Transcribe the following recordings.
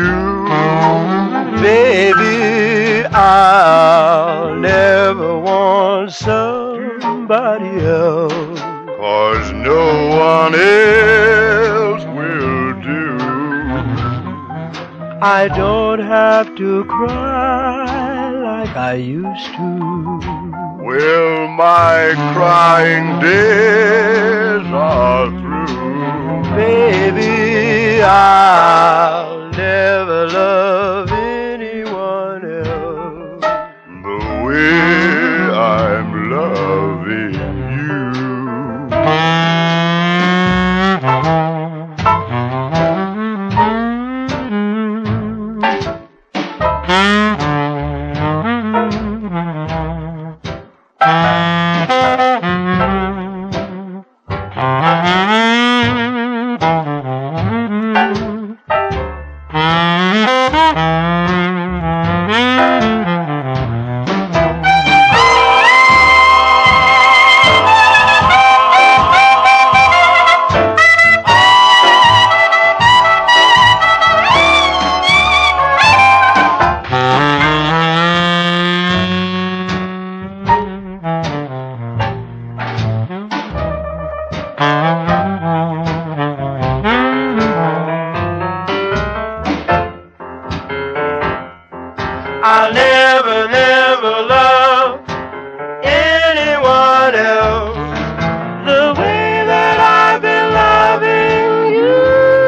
you. Baby, I'll never want somebody else, 'cause no one else will do. I don't have to cry like I used to. Well, my crying days are through. Baby, I'll never love anyone else the way I'm loving you. I'll never, never love anyone else the way that I've been loving you.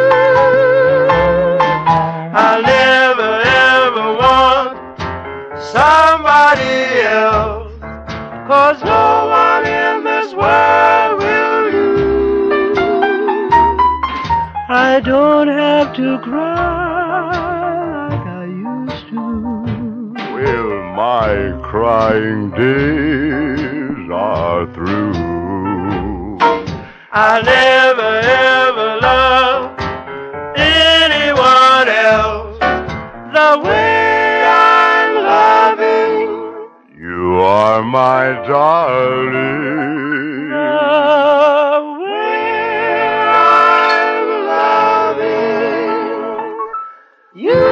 I'll never, ever want somebody else, 'cause no one in this world will do. I don't have to cry like I used to. Well, my crying days are through. I'll never, ever love anyone else the way I'm loving. You are my darling. The way I'm loving you.